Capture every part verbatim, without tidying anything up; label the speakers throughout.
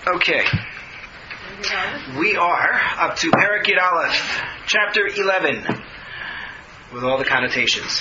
Speaker 1: Okay. We are up to Perek Yud Aleph, chapter eleven, with all the connotations.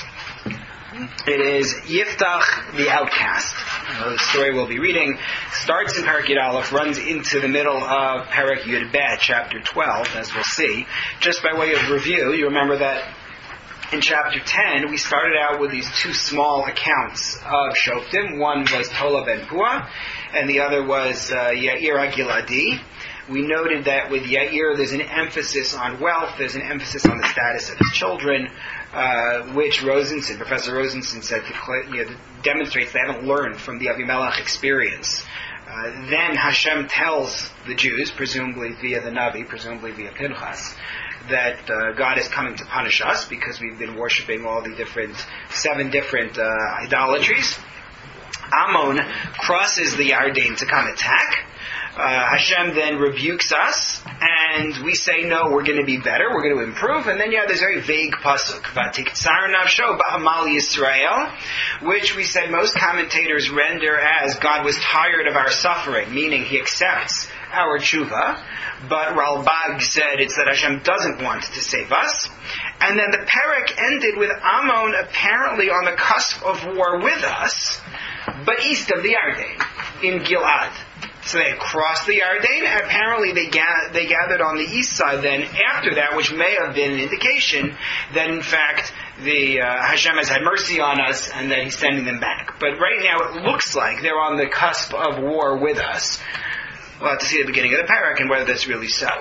Speaker 1: It is Yiftach the outcast. Uh, the story we'll be reading starts in Perek Yud Aleph, runs into the middle of Perek Yud Bet, chapter twelve, as we'll see. Just by way of review, you remember that in chapter ten, we started out with these two small accounts of Shoftim. One was Tola ben Pua, and the other was uh, Yair HaGiladi. We noted that with Yair, there's an emphasis on wealth, there's an emphasis on the status of his children, uh, which Rosenson, Professor Rosenson said, you know, demonstrates they haven't learned from the Avimelech experience. Uh, then Hashem tells the Jews, presumably via the Navi, presumably via Pinchas, that uh, God is coming to punish us because we've been worshiping all the different, seven different uh, idolatries. Ammon crosses the Yarden to come attack. Uh, Hashem then rebukes us, and we say, no, we're going to be better, we're going to improve, and then you have this very vague pasuk, V'tiktsar nafsho ba'amal Yisrael, which we said most commentators render as God was tired of our suffering, meaning He accepts our tshuva, but Ralbag said it's that Hashem doesn't want to save us. And then the Perek ended with Ammon apparently on the cusp of war with us, but east of the Yarden, in Gilad. So they had crossed the Yarden, and apparently they, ga- they gathered on the east side then after that, which may have been an indication that in fact the uh, Hashem has had mercy on us and that He's sending them back. But right now it looks like they're on the cusp of war with us. We'll have to see the beginning of the parak and whether that's really so.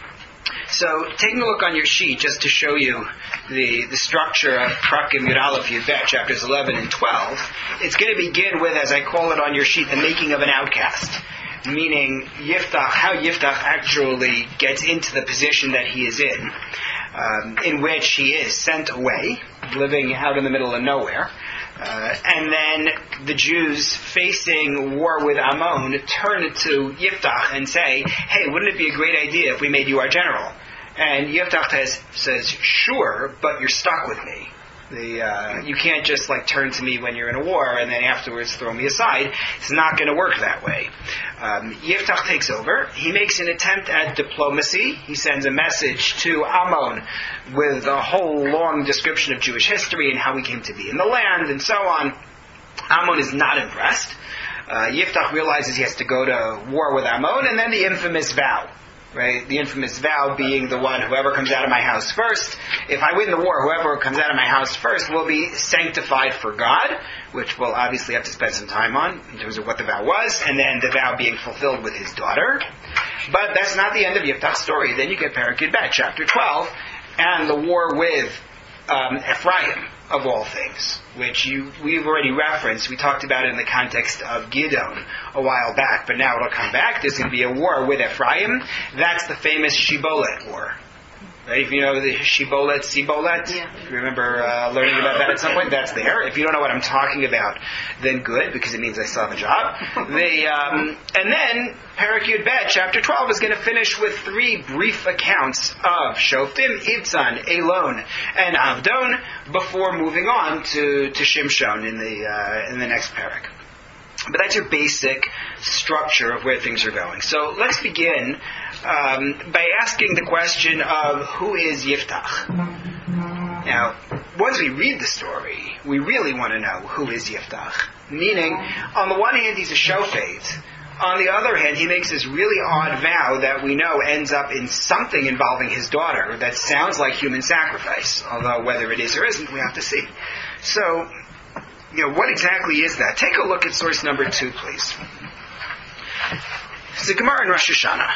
Speaker 1: So, taking a look on your sheet, just to show you the, the structure of Prakim Yud Aleph Yud Bet, chapters eleven and twelve, it's going to begin with, as I call it on your sheet, the making of an outcast. Meaning, Yiftach, how Yiftach actually gets into the position that he is in, um, in which he is sent away, living out in the middle of nowhere. Uh, and then the Jews facing war with Ammon turn to Yiftach and say, hey, wouldn't it be a great idea if we made you our general? And Yiftach has, says, sure, but you're stuck with me. The, uh, you can't just like turn to me when you're in a war and then afterwards throw me aside. It's not going to work that way. Um, Yiftach takes over. He makes an attempt at diplomacy. He sends a message to Ammon with a whole long description of Jewish history and how we came to be in the land and so on. Ammon is not impressed. Uh, Yiftach realizes he has to go to war with Ammon, and then the infamous vow. Right, the infamous vow being the one, whoever comes out of my house first, if I win the war, whoever comes out of my house first will be sanctified for God, which we'll obviously have to spend some time on in terms of what the vow was, and then the vow being fulfilled with his daughter. But that's not the end of Yiftach's story. Then you get Perek Yud Bet, chapter twelve, and the war with um, Ephraim, of all things, which you, we've already referenced. We talked about it in the context of Gidon a while back, but now it'll come back. There's going to be a war with Ephraim. That's the famous Shibolet war. Right? If you know the Shibolet, Sibolet, yeah. If you remember uh, learning about that at some point, that's there. If you don't know what I'm talking about, then good, because it means I still have a job. They, um, and then, Perek Yud Bet, chapter twelve, is going to finish with three brief accounts of Shoftim, Ibzan, Elon, and Avdon, before moving on to, to Shimshon in the, uh, in the next Perek. But that's your basic structure of where things are going. So let's begin um, by asking the question of who is Yiftach? Now, once we read the story, we really want to know who is Yiftach. Meaning, on the one hand, he's a shofet. On the other hand, he makes this really odd vow that we know ends up in something involving his daughter that sounds like human sacrifice. Although whether it is or isn't, we have to see. So, you know, what exactly is that? Take a look at source number two, please. It's the Gemara in Rosh Hashanah.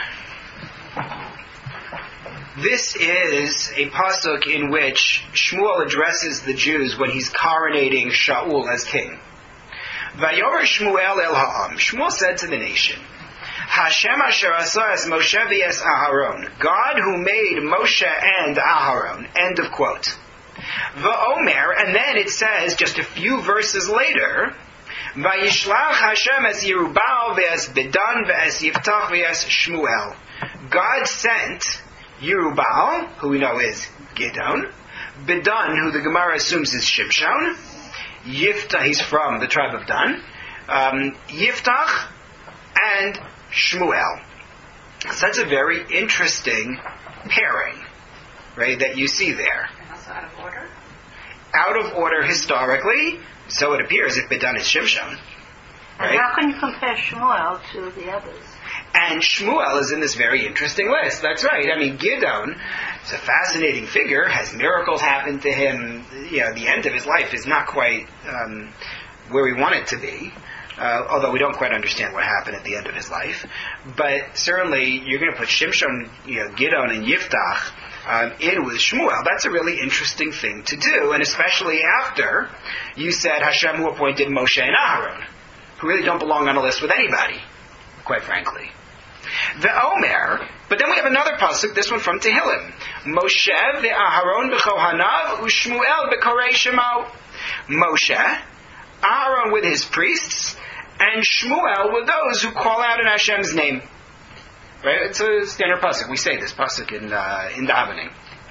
Speaker 1: This is a pasuk in which Shmuel addresses the Jews when he's coronating Shaul as king. Vayomer Shmuel el ha'am. Shmuel said to the nation, Hashem asher asa es Moshe v'es Aharon. God who made Moshe and Aharon. End of quote. Va'omer, and then it says, just a few verses later, Vayishlach Hashem es Yerubal v'es Bedan v'es Yiftach v'es Shmuel. God sent Yerubal, who we know is Gidon, Bedan, who the Gemara assumes is Shimshon, Yiftach, he's from the tribe of Dan, um, Yiftach, and Shmuel. So that's a very interesting pairing, right, that you see there.
Speaker 2: And also out of order?
Speaker 1: Out of order historically, so it appears if Bidon is Shimshon. Right?
Speaker 3: And how can you compare Shmuel to the others?
Speaker 1: And Shmuel is in this very interesting list. That's right. I mean, Gidon is a fascinating figure, has miracles happen to him. You know, the end of his life is not quite um, where we want it to be. Uh, although we don't quite understand what happened at the end of his life. But certainly, you're going to put Shimshon, you know, Gidon, and Yiftach um, in with Shmuel. That's a really interesting thing to do, and especially after you said Hashem who appointed Moshe and Aharon, who really don't belong on a list with anybody, quite frankly. The Omer, but then we have another pasuk, this one from Tehillim. Moshe ve'Aharon b'Kohanav u'Shmuel b'Korei Shemo. Moshe, Aaron with his priests, and Shmuel with those who call out in Hashem's name. Right? It's a standard pasuk. We say this pasuk in uh, in davening.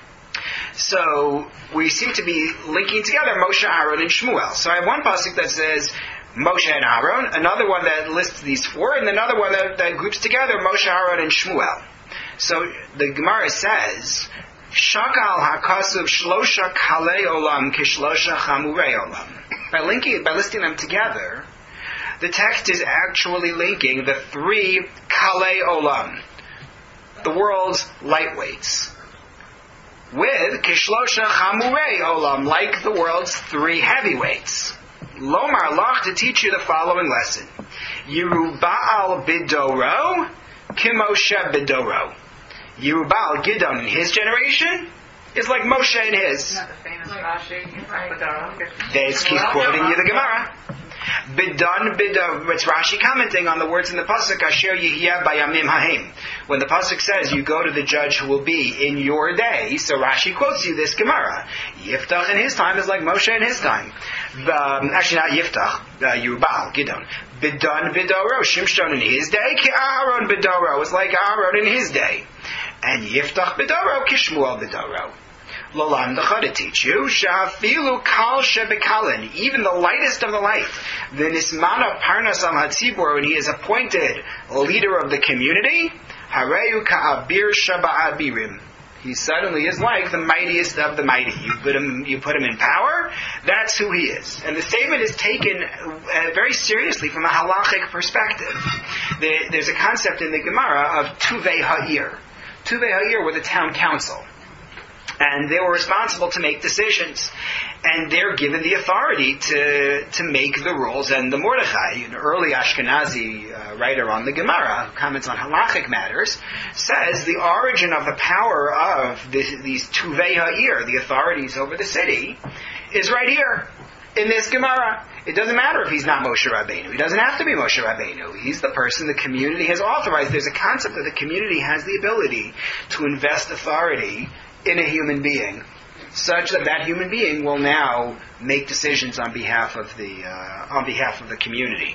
Speaker 1: So we seem to be linking together Moshe, Aaron, and Shmuel. So I have one pasuk that says Moshe and Aaron, another one that lists these four, and another one that, that groups together Moshe, Aaron, and Shmuel. So the Gemara says, Shakal hakasuv shlosha kalei olam kishlosha chamurei olam. By linking, by listing them together, the text is actually linking the three kalei olam, the world's lightweights, with kishlosha chamurei olam, like the world's three heavyweights. Lomar lach, to teach you the following lesson: Yerubal bidoro, Kimoshe bidoro. Yerubal, Gidon in his generation, is like Moshe in his.
Speaker 2: Not the famous Rashi.
Speaker 1: They keep quoting you the Gemara. Bidon bidor. It's Rashi commenting on the words in the pasuk Asher Yihya Bayamim Haim. When the pasuk says you go to the judge who will be in your day, so Rashi quotes you this Gemara. Yiftach in his time is like Moshe in his time. Um, actually, not Yiftach. Uh, Yerubal, Gidon. Bidon bidoro. Shimshon in his day. Ki Aharon bidoro. It's like Aharon in his day. And Yiftach bidoro. Kishmuel bidoro. Lolam Dacha, to teach you, Shafilu Kal Shebekalin, even the lightest of the life, the Nismana Parnas Al Hatzibor, when he is appointed leader of the community, Hareu Ka'abir Shaba'abirim. He suddenly is like the mightiest of the mighty. You put him, you put him in power, that's who he is. And the statement is taken uh, very seriously from a halachic perspective. There, there's a concept in the Gemara of Tuvei Ha'ir. Tuvei Ha'ir were the town council. And they were responsible to make decisions. And they're given the authority to to make the rules. And the Mordechai, an early Ashkenazi uh, writer on the Gemara, who comments on halachic matters, says the origin of the power of this, these Tuvei Ha'ir, the authorities over the city, is right here, in this Gemara. It doesn't matter if he's not Moshe Rabbeinu. He doesn't have to be Moshe Rabbeinu. He's the person the community has authorized. There's a concept that the community has the ability to invest authority in a human being, such that that human being will now make decisions on behalf of the uh, on behalf of the community.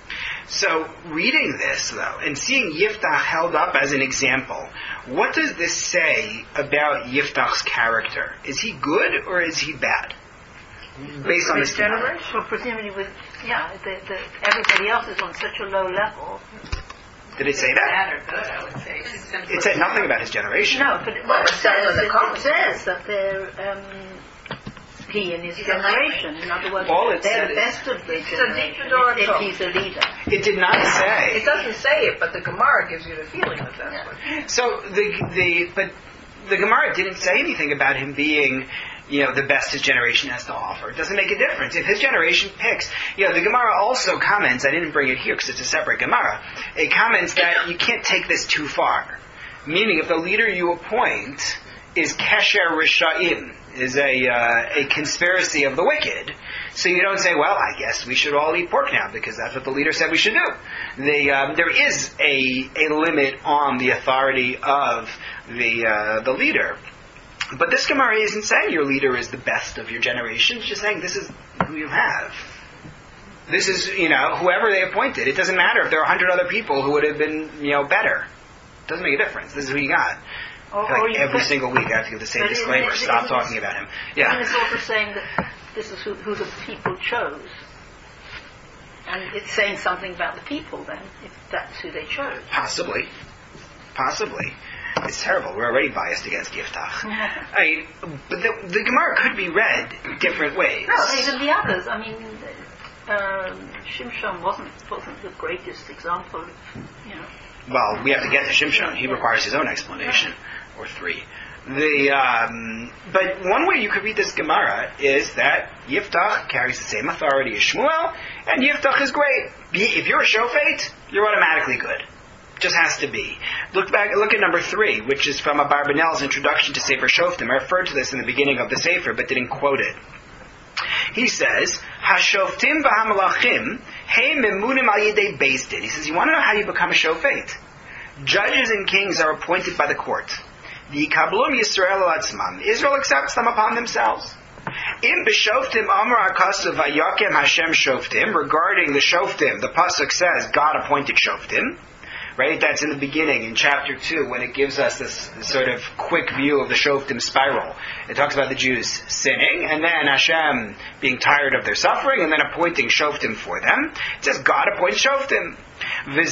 Speaker 1: So, reading this though, and seeing Yiftach held up as an example, what does this say about Yiftach's character? Is he good or is he bad? Based on this
Speaker 3: generation, well, presumably with yeah, the, the, everybody else is on such a low level.
Speaker 1: Did it say that?
Speaker 2: Bad or good, I would say.
Speaker 1: It said nothing about his generation.
Speaker 3: No, but well, it, says, it, it says that they're um, he and his generation. In other words,
Speaker 1: all it
Speaker 3: they're
Speaker 1: said
Speaker 3: the best of the
Speaker 4: It's a
Speaker 3: generation.
Speaker 4: dictator
Speaker 3: If he's a leader.
Speaker 1: It did not say.
Speaker 4: It doesn't say it, but the Gemara gives you the feeling that that's
Speaker 3: Yeah.
Speaker 4: what.
Speaker 1: So the the but the Gemara didn't say anything about him being, you know, the best his generation has to offer. It doesn't make a difference. If his generation picks, you know, the Gemara also comments, I didn't bring it here because it's a separate Gemara, it comments that you can't take this too far. Meaning, if the leader you appoint is Kesher Risha'im, is a uh, a conspiracy of the wicked, so you don't say, well, I guess we should all eat pork now because that's what the leader said we should do. The, um, there is a a limit on the authority of the uh, the leader. But this Gemara isn't saying your leader is the best of your generation. It's just saying this is who you have. This is, you know, whoever they appointed. It doesn't matter if there are a hundred other people who would have been, you know, better. It doesn't make a difference. This is who you got.
Speaker 3: Or,
Speaker 1: I feel
Speaker 3: or
Speaker 1: like
Speaker 3: you
Speaker 1: every
Speaker 3: could,
Speaker 1: single week I have to give the same
Speaker 3: but
Speaker 1: disclaimer.
Speaker 3: isn't it-
Speaker 1: Stop
Speaker 3: isn't it-
Speaker 1: talking about him.
Speaker 3: And
Speaker 1: Yeah.
Speaker 3: it's also saying that this is who, who the people chose. And it's saying something about the people then, if that's who they chose.
Speaker 1: Possibly. Possibly. It's terrible. We're already biased against Yiftach. I mean, but the, the Gemara could be read different ways.
Speaker 3: No, even the others. I mean, um, Shimshon wasn't wasn't the greatest example of, you know.
Speaker 1: Well, we have to get to Shimshon. He requires his own explanation, or three. The um, but one way you could read this Gemara is that Yiftach carries the same authority as Shmuel, and Yiftach is great. If you're a shofet, you're automatically good. Just has to be. Look back. Look at number three, which is from Abarbanel's introduction to Sefer Shoftim. I referred to this in the beginning of the Sefer, but didn't quote it. He says, "Hashoftim v'hamalachim hey memunim al yedei beis din." He says, "You want to know how you become a shofet? Judges and kings are appointed by the court. The Kablum Yisrael al-Atzmam. Israel accepts them upon themselves. Im b'shoftim amar akasav vayakem Hashem shoftim. Regarding the shoftim, the pasuk says God appointed shoftim. Right? That's in the beginning, in chapter two, when it gives us this, this sort of quick view of the shoftim spiral. It talks about the Jews sinning, and then Hashem being tired of their suffering, and then appointing shoftim for them. It says God appoints shoftim. What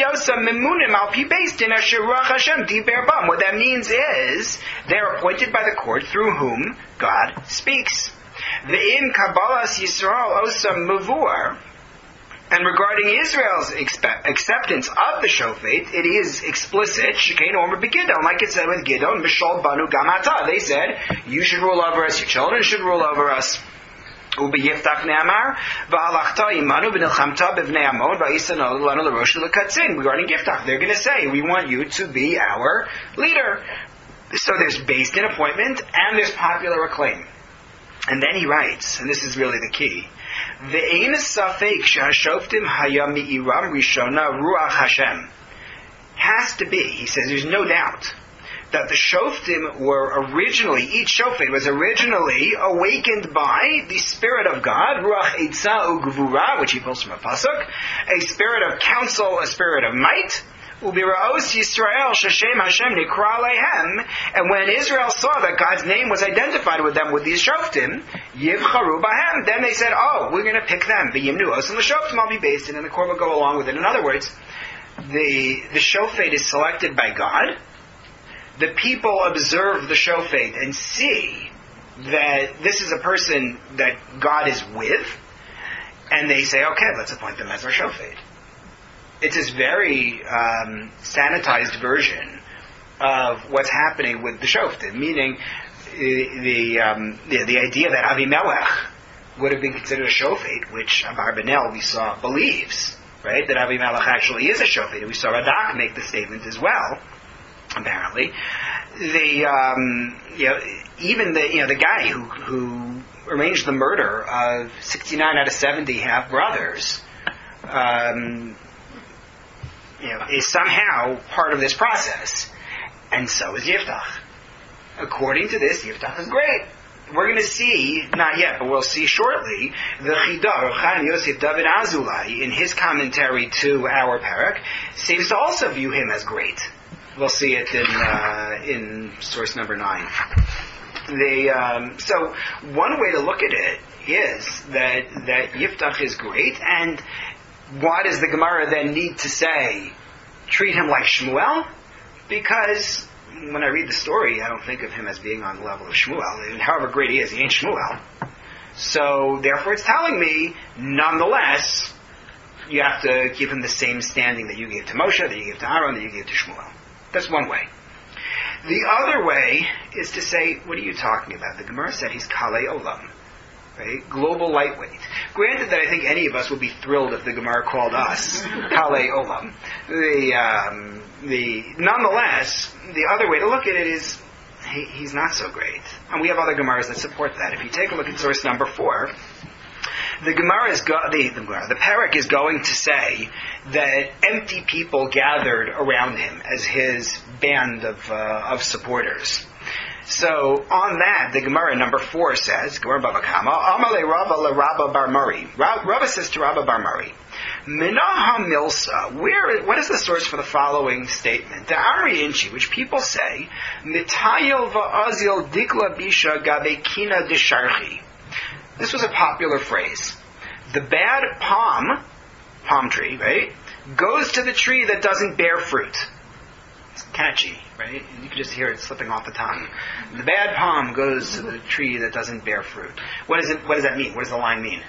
Speaker 1: that means is they're appointed by the court through whom God speaks. Ve'im kabbalas Yisrael osam mavur. And regarding Israel's expe- acceptance of the shofet, it is explicit. Shekain omer b'Gidon, like it said with Gidon, B'shol banu gamata. They said, you should rule over us, your children should rule over us. U'b'yiftach ne'amar, v'halachta imanu v'nilchamta b'vnei amon, v'isano lanu l'rosh l'katzin. Regarding Yiftach, they're going to say, we want you to be our leader. So there's based in appointment, and there's popular acclaim. And then he writes, and this is really the key, Ve'ein safek shehashoftim haya mi'iram rishona ruach Hashem. Has to be, he says, there's no doubt that the shoftim were originally, each shofet was originally awakened by the Spirit of God, ruach eitzah ugvura, which he pulls from a pasuk, a spirit of counsel, a spirit of might. Ubiraos Yisrael Shashem Hashem Nikra Lehem, and when Israel saw that God's name was identified with them with these shoftim, Yivcharu Bahem, then they said, oh, we're going to pick them. V'yimnu os and the shoftim will be based in, and the court will go along with it. In other words, the the shofet is selected by God. The people observe the shofet and see that this is a person that God is with, and they say, okay, let's appoint them as our shofet. It's this very um, sanitized version of what's happening with the shoftim, meaning the the, um, the the idea that Avimelech would have been considered a shofet, which Abarbanel we saw believes, right? That Avimelech actually is a shofet. We saw Radak make the statement as well. Apparently, the um, you know even the you know the guy who who arranged the murder of sixty-nine out of seventy half brothers. Um, You know, is somehow part of this process. And so is Yiftach. According to this, Yiftach is great. We're going to see, not yet, but we'll see shortly, the Chidar of Chaim Yosef David Azulai, in his commentary to our parak, seems to also view him as great. We'll see it in uh, in source number nine. The, um, so, one way to look at it is that, that Yiftach is great, and why does the Gemara then need to say, treat him like Shmuel? Because when I read the story, I don't think of him as being on the level of Shmuel. And however great he is, he ain't Shmuel. So, therefore it's telling me, nonetheless, you have to give him the same standing that you gave to Moshe, that you gave to Aaron, that you gave to Shmuel. That's one way. The other way is to say, what are you talking about? The Gemara said he's Kalei Olam. Right? Global lightweight. Granted that I think any of us would be thrilled if the Gemara called us Kalei Olam. The, um, the, nonetheless, the other way to look at it is he, he's not so great. And we have other Gemaras that support that. If you take a look at source number four, the Gemara is go- the, the Gemara, the parak is going to say that empty people gathered around him as his band of uh, of supporters. So on that, the Gemara number four says, Gemara Bava Kama, Amale Rava le Rabba Bar Mari. Rava says to Rabba Bar Mari, Minaha Milsa, where, what is the source for the following statement? The Amri Inchi, which people say, Mitayel va'azil dikla bisha gabe kina desharchi. This was a popular phrase. The bad palm palm tree, right, goes to the tree that doesn't bear fruit. It's catchy, right? You can just hear it slipping off the tongue. The bad palm goes to the tree that doesn't bear fruit. What does it? What does that mean? What does the line mean?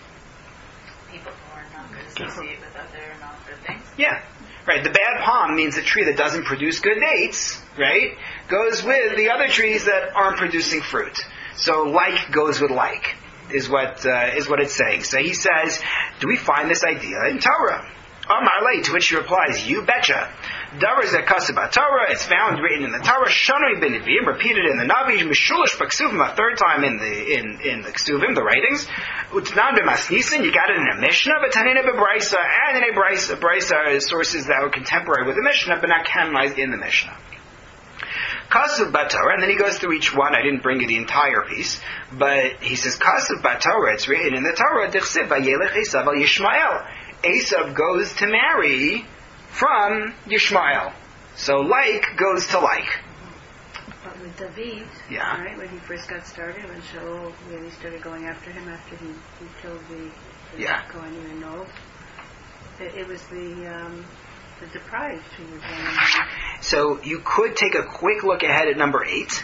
Speaker 2: People who are not good associate with other not good things.
Speaker 1: Yeah. Right, the bad palm means a tree that doesn't produce good dates, right, goes with the other trees that aren't producing fruit. So like goes with like, is what uh, is what it's saying. So he says, do we find this idea in Torah? Amar lei, to which he replies, you betcha. Davar zeh kaseh Torah, it's found written in the Torah, Shanoi ben Nevi'im, repeated in the Navi, Mishulish b'Ksuvim, a third time in the in, in the Ksuvim, the writings. Utnan b'Masnisin, you got it in a Mishnah, but Tanina b'Braisa, and in a Braisa, Braisa is sources that were contemporary with the Mishnah, but not canonized in the Mishnah. Kasuv Torah, and then he goes through each one. I didn't bring you the entire piece, but he says, Kasuv Torah, it's written in the Torah, Dichsiv vayelech Esav al Yishmael. Esav goes to marry from Yishmael. So like goes to like.
Speaker 3: But with David,
Speaker 1: yeah.
Speaker 3: right, when he first got started, when Shaul really started going after him after he, he killed the, the
Speaker 1: yeah.
Speaker 3: Kohanim and Nob, it, it was the, um, the deprived who was running.
Speaker 1: So you could take a quick look ahead at number eight.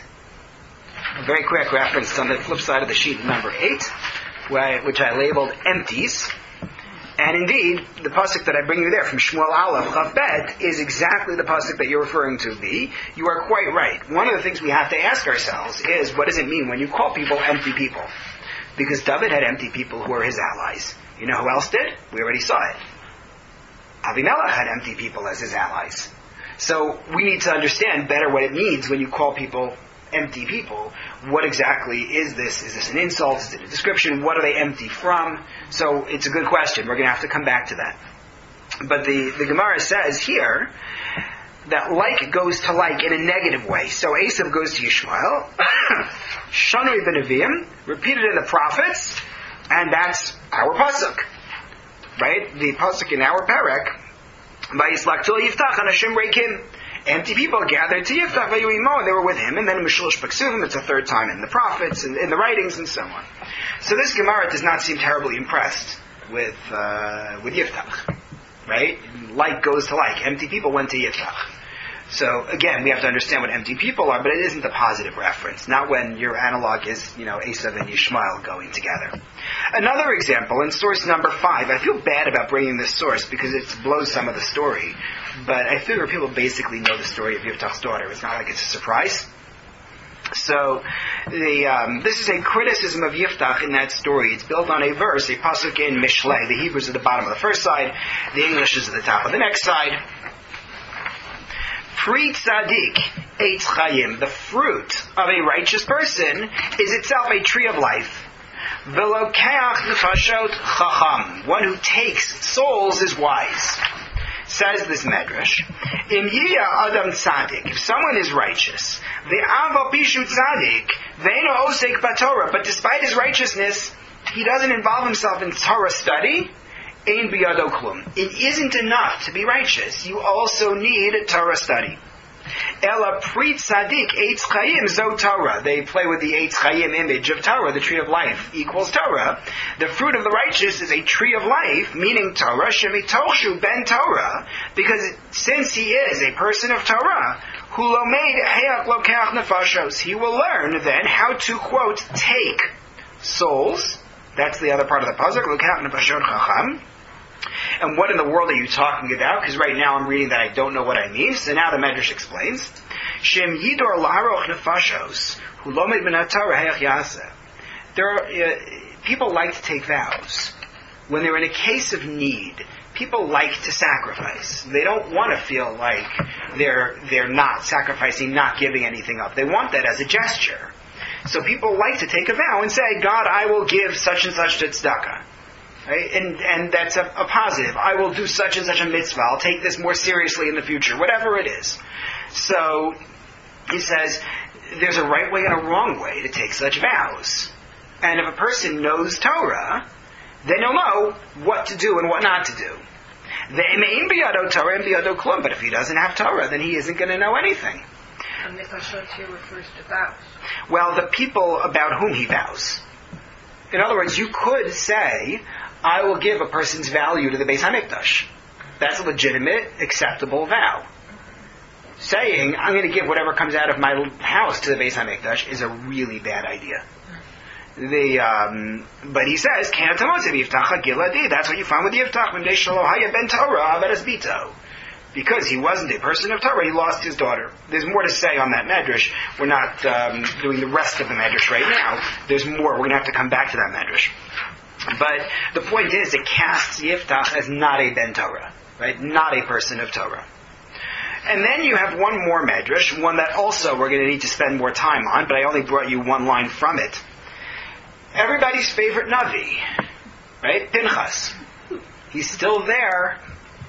Speaker 1: A very quick reference on the flip side of the sheet, number eight, where I, which I labeled empties. And indeed, the pasuk that I bring you there from Shmuel Aleph Chav Bet is exactly the pasuk that you're referring to. B. You are quite right. One of the things we have to ask ourselves is, what does it mean when you call people empty people? Because David had empty people who were his allies. You know who else did? We already saw it. Avimelech had empty people as his allies. So we need to understand better what it means when you call people empty people. What exactly is this? Is this an insult? Is it a description? What are they empty from? So it's a good question. We're going to have to come back to that. But the, the Gemara says here that like goes to like in a negative way. So Esav goes to Yishmael. Shanoi ben Nevi'im, repeated in the prophets, and that's our pasuk. Right? The pasuk in our parak, Vayislaktul Yiftach Anashim Reikim. Empty people gathered to Yiftach Vayuimo, and they were with him. And then Mishulish b'Ksuvim, it's a third time in the prophets, and in the writings, and so on. So this Gemara does not seem terribly impressed with uh, with Yiftach, right? Like goes to like. Empty people went to Yiftach. So again, we have to understand what empty people are, but it isn't a positive reference. Not when your analog is, you know, Esav and Yishmael going together. Another example, in source number five, I feel bad about bringing this source because it blows some of the story, but I figure people basically know the story of Yiftach's daughter. It's not like it's a surprise. So, the, um, this is a criticism of Yiftach in that story. It's built on a verse, a pasuk in Mishlei. The Hebrews at the bottom of the first side, the English is at the top of the next side. Pri tzadik eitz chayim, the fruit of a righteous person is itself a tree of life. Velokeach nefashot chacham, one who takes souls is wise. Says this medrash, Im yiya adam tzadik, if someone is righteous, the avo pishu tzadik, ve'eno osek b'Torah, but despite his righteousness, he doesn't involve himself in Torah study. Ein biyado klum. It isn't enough to be righteous. You also need Torah study. Ela pri tzadik eitz chayim zo Torah. They play with the eitz chayim image of Torah, the tree of life equals Torah. The fruit of the righteous is a tree of life, meaning Torah. Shemitoshu ben Torah, because since he is a person of Torah, hu lomeid heach lokeach nefashos, he will learn then how to quote take souls. That's the other part of the pasuk. Lokeach nefashot chacham. And what in the world are you talking about? Because right now I'm reading that I don't know what I mean. So now the Medrash explains. Shem yidor laharoch nefashos hu lomed min haTorah heich yaseh. There are uh, people like to take vows when they're in a case of need. People like to sacrifice. They don't want to feel like they're they're not sacrificing, not giving anything up. They want that as a gesture. So people like to take a vow and say, God, I will give such and such to tzedakah. Right? And and that's a, a positive. I will do such and such a mitzvah. I'll take this more seriously in the future, whatever it is. So he says there's a right way and a wrong way to take such vows. And if a person knows Torah, then he'll know what to do and what not to do. But if he doesn't have Torah, then he isn't going to know anything.
Speaker 4: And nefashot here refers to vows.
Speaker 1: Well, the people about whom he vows. In other words, you could say, I will give a person's value to the Beis HaMikdash. That's a legitimate, acceptable vow. Saying, I'm going to give whatever comes out of my house to the Beis HaMikdash is a really bad idea. The, um, but he says, that's what you find with Yiftach, ben Torah, because he wasn't a person of Torah, he lost his daughter. There's more to say on that medrash. We're not um, doing the rest of the medrash right now. There's more. We're going to have to come back to that medrash. But the point is, it casts Yiftach as not a ben Torah, right? Not a person of Torah. And then you have one more medrash, one that also we're going to need to spend more time on, but I only brought you one line from it. Everybody's favorite Navi, right? Pinchas. He's still there.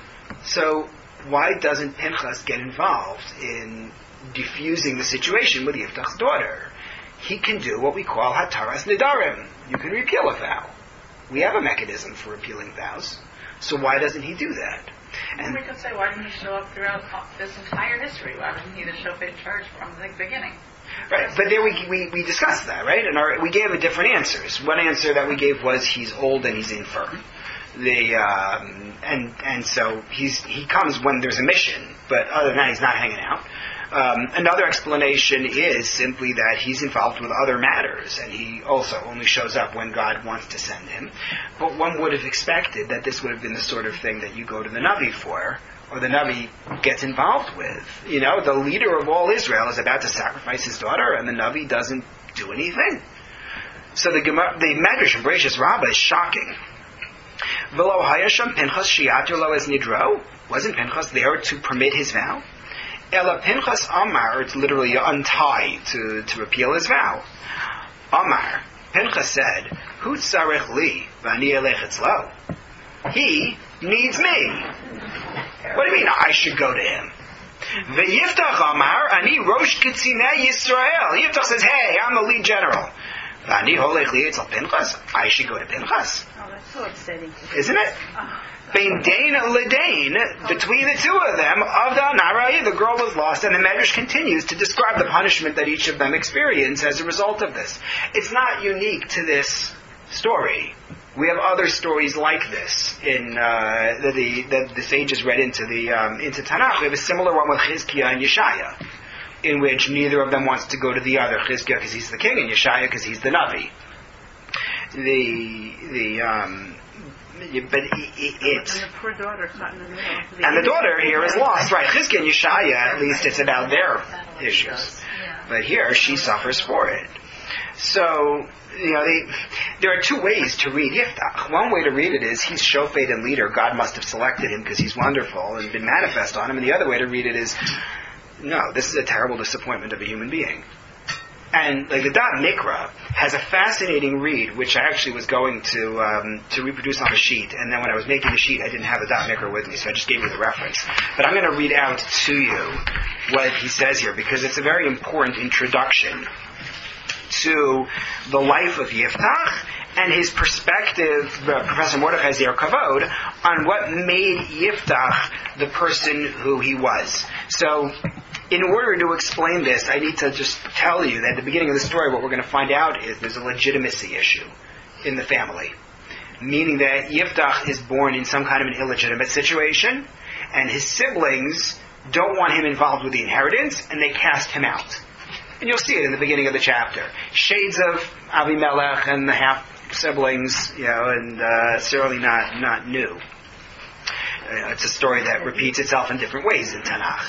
Speaker 1: So why doesn't Pinchas get involved in diffusing the situation with Yiftach's daughter? He can do what we call Hataras Nidarim. You can repeal a vow. We have a mechanism for repealing vows. So why doesn't he do that?
Speaker 2: And we could say, why didn't he show up throughout this entire history? Why wasn't he the shofet in charge from the beginning?
Speaker 1: Right, but there we, we we discussed that, right? And our, we gave a different answers. One answer that we gave was he's old and he's infirm. The um, and and so he's he comes when there's a mission, but other than that, he's not hanging out. Um, another explanation is simply that he's involved with other matters, and he also only shows up when God wants to send him. But one would have expected that this would have been the sort of thing that you go to the Navi for, or the Navi gets involved with. You know, the leader of all Israel is about to sacrifice his daughter, and the Navi doesn't do anything. So the Gemara, the Medrash of Bereshis Rabbah is shocking. V'lo hayasham Pinchas shi'atir lo es nidro? Wasn't Pinchas there to permit his vow? Ela Pinchas Amar, it's literally untie to, to repeal his vow. Amar, Pinchas said, Hu tzarech li v'ani elech etzlo. He needs me. What do you mean I should go to him? V'yiftach Amar, ani rosh ketzinei Yisrael. Yiftach says, hey, I'm the lead general. V'ani holech li etzel Pinchas. I should go to Pinchas.
Speaker 3: Oh, that's so upsetting.
Speaker 1: Isn't it? Oh. Bein Dain Ledain, between the two of them, of the Narai, the girl was lost, and the Medrash continues to describe the punishment that each of them experienced as a result of this. It's not unique to this story. We have other stories like this in uh, that the that the sages read into the um, into Tanakh. We have a similar one with Chizkiah and Yeshaya, in which neither of them wants to go to the other. Chizkiah because he's the king, and Yeshaya because he's the Navi. The the um, But it, it, it's
Speaker 3: and the poor daughter's not in the middle. The
Speaker 1: and the daughter here is lost, right? Chizkiah and Yeshaya, at least it's about their issues, but here she suffers for it. So you know, they, there are two ways to read Yiftach. One way to read it is he's shofet and leader. God must have selected him because he's wonderful and been manifest on him. And the other way to read it is, no, this is a terrible disappointment of a human being. And like the Da'at Mikra has a fascinating read, which I actually was going to um, to reproduce on a sheet, and then when I was making the sheet, I didn't have the Da'at Mikra with me, so I just gave you the reference. But I'm going to read out to you what he says here, because it's a very important introduction to the life of Yiftach and his perspective, uh, Professor Mordechai Zeir Kavod, on what made Yiftach the person who he was. So, in order to explain this, I need to just tell you that at the beginning of the story, what we're going to find out is there's a legitimacy issue in the family. Meaning that Yiftach is born in some kind of an illegitimate situation, and his siblings don't want him involved with the inheritance, and they cast him out. And you'll see it in the beginning of the chapter. Shades of Avimelech and the half-siblings, you know, and uh, certainly not, not new. Uh, it's a story that repeats itself in different ways in Tanakh.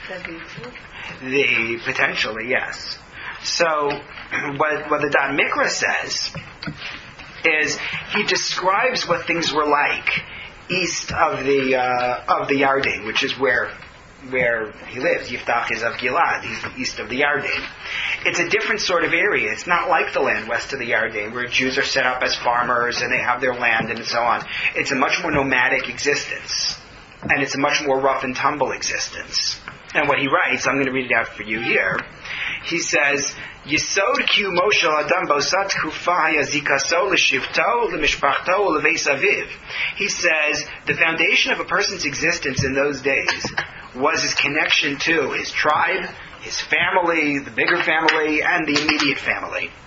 Speaker 1: The potentially, yes. So, what, what the Da'at Mikra says is he describes what things were like east of the uh, of the Yarden, which is where where he lives. Yiftach is of Gilad. He's east of the Yarden. It's a different sort of area. It's not like the land west of the Yarden, where Jews are set up as farmers and they have their land and so on. It's a much more nomadic existence, and it's a much more rough and tumble existence. And what he writes, I'm going to read it out for you here. He says, Yisod Q Moshe Adam Bosat Kufa Yazikaso L'Shivto L'Mishpachto L'Veis Aviv. He says, the foundation of a person's existence in those days was his connection to his tribe, his family, the bigger family, and the immediate family.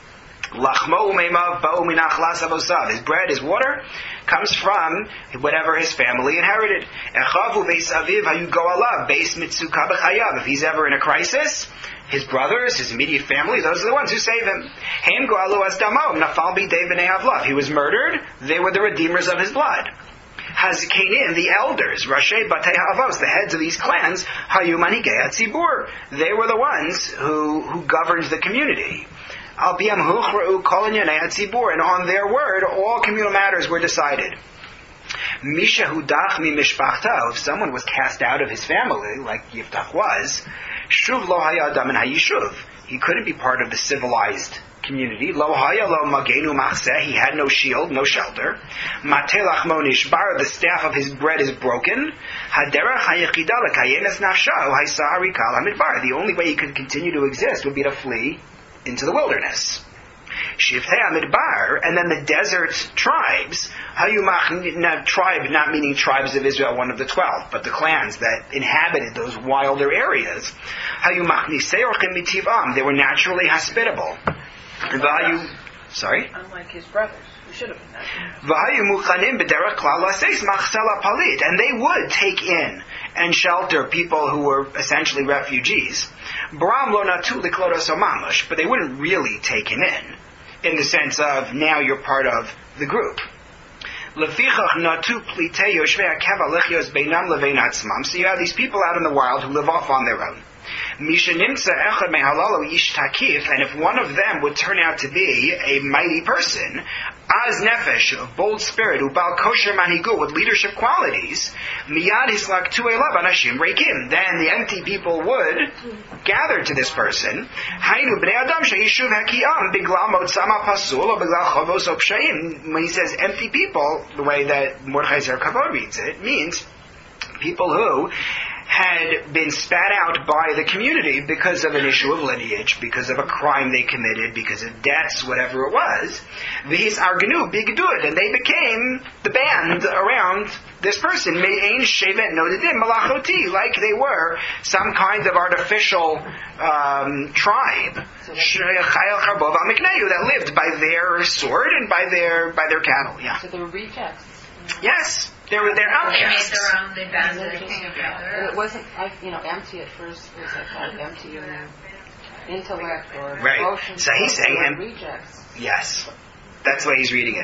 Speaker 1: Lachmo umeimav ba'u minachlas avosav. His bread, his water, comes from whatever his family inherited. Echavu beis aviv hayu go'alav beis mitzuka b'chayav. If he's ever in a crisis, his brothers, his immediate family, those are the ones who save him. Hem go'alu as damo nafal b'dei b'nei avlav. He was murdered. They were the redeemers of his blood. Hazkenim, the elders, Rashi Batei Havos, the heads of these clans, Hayu Manigei Hatzibur. They were the ones who who governed the community. Al Biyam Huchra'u Kol Inyanei Hatzibur, and on their word, all communal matters were decided. Misha Hudach Mi Mishpachta, if someone was cast out of his family, like Yiftach was, Shuv Lo Haya Adam and Hayishuv, he couldn't be part of the civilized community. Lo haya lo magenu machzeh. He had no shield, no shelter. Matelach mo nishbar. The staff of his bread is broken. Haderach hayechida lekayem es nafshahu haysa harikal hamidbar. The only way he could continue to exist would be to flee into the wilderness. Shiftei hamidbar, and then the desert tribes. Hayumach, not tribe, not meaning tribes of Israel, one of the twelve, but the clans that inhabited those wilder areas. Hayumach niseorchem mitivam. They were naturally hospitable. Value, sorry?
Speaker 4: Unlike his brothers, who should have been that.
Speaker 1: And they would take in and shelter people who were essentially refugees. But they wouldn't really take him in, in the sense of, now you're part of the group. So you have these people out in the wild who live off on their own. And if one of them would turn out to be a mighty person, az nefesh, of bold spirit, ubal kosher manhigu, with leadership qualities, miyad hislak tu elav anashim reikim, then the empty people would gather to this person. Hainu bnei adam sheishuv hakiyam biglal motzama pasul or biglal chavos o pshaim. When he says empty people, the way that Mordechai Zer Kavod reads it, means people who had been spat out by the community because of an issue of lineage, because of a crime they committed, because of debts, whatever it was. These arganu bigdud, and they became the band around this person. Me'ein shevet nodedim malachoti, like they were some kind of artificial um, tribe that lived by their sword and by their by their cattle. Yeah.
Speaker 5: So they were rejects.
Speaker 1: Yes. They were their outcasts.
Speaker 2: They made their own, they banded together.
Speaker 5: And it wasn't, like, you know, empty at first. It was like kind of empty in intellect or
Speaker 1: right.
Speaker 5: emotions.
Speaker 1: So he's saying, and
Speaker 5: rejects.
Speaker 1: Yes, that's the way he's reading it.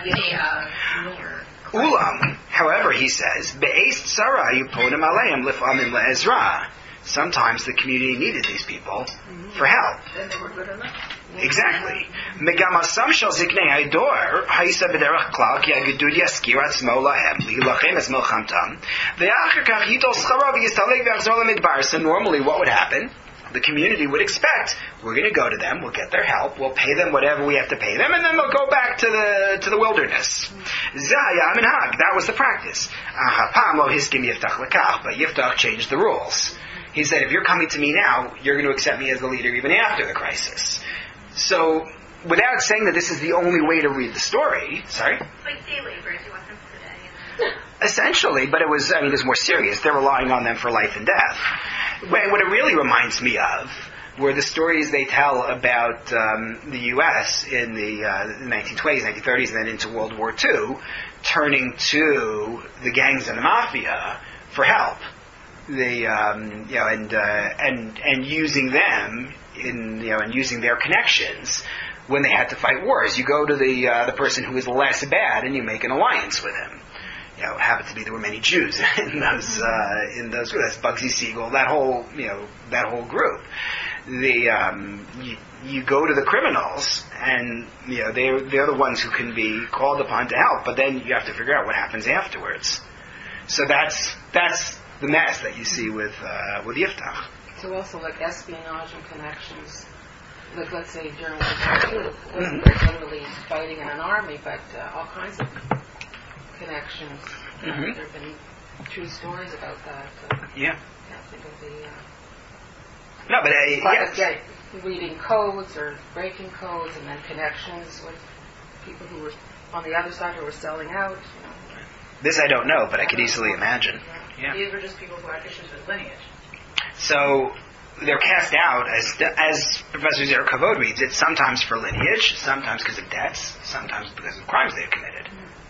Speaker 2: Uh,
Speaker 1: Ulam, however, he says, be'eist sarah yuponim aleim lif'amim le'ezra. Sometimes the community needed these people mm-hmm. for help.
Speaker 4: Then they were good enough.
Speaker 1: Exactly. Megamasam shel ziknei haidor ha'isa b'derech klal ki ha'gedud yaskir atzmo lahem li'ilachem es milchamtam ve'achar kach yitol schara v'yistalek v'yachzor lemidbar. So normally what would happen? The community would expect, we're going to go to them, we'll get their help, we'll pay them whatever we have to pay them, and then they'll go back to the to the wilderness. Zaya minhag, that was the practice. Ahapam lo hiskim Yiftach lekach, but Yiftach changed the rules. He said, if you're coming to me now, you're going to accept me as the leader even after the crisis. So, without saying that this is the only way to read the story, sorry?
Speaker 2: Like day laborers, you want them for the day.
Speaker 1: Essentially, but it was, I mean, it's more serious. They're relying on them for life and death. What it really reminds me of were the stories they tell about um, the U S in the uh, nineteen twenties, nineteen thirties, and then into World War Two, turning to the gangs and the mafia for help. The um, you know, and uh, and and using them in you know, and using their connections when they had to fight wars. You go to the uh, the person who is less bad, and you make an alliance with him. You know, it happened to be there were many Jews in those uh, in those groups. That's Bugsy Siegel, that whole you know that whole group. The um, you, you go to the criminals, and you know they're they're the ones who can be called upon to help. But then you have to figure out what happens afterwards. So that's that's the mess that you see with uh, with Yiftach.
Speaker 5: So also like espionage and connections. Like let's say during World War Two, it wasn't literally fighting in an army, but uh, all kinds of connections.
Speaker 1: Mm-hmm.
Speaker 5: Uh, there have been true stories about that. Uh,
Speaker 1: yeah.
Speaker 5: I think of the. Uh,
Speaker 1: no, but uh, yes.
Speaker 5: yeah, reading codes or breaking codes, and then connections with people who were on the other side who were selling out. You know.
Speaker 1: This I don't know, but I could easily imagine. Yeah.
Speaker 2: These were just people who had issues with lineage.
Speaker 1: So they're cast out, as as Professor Zera Kavod reads it, sometimes for lineage, sometimes because of debts, sometimes because of crimes they've committed.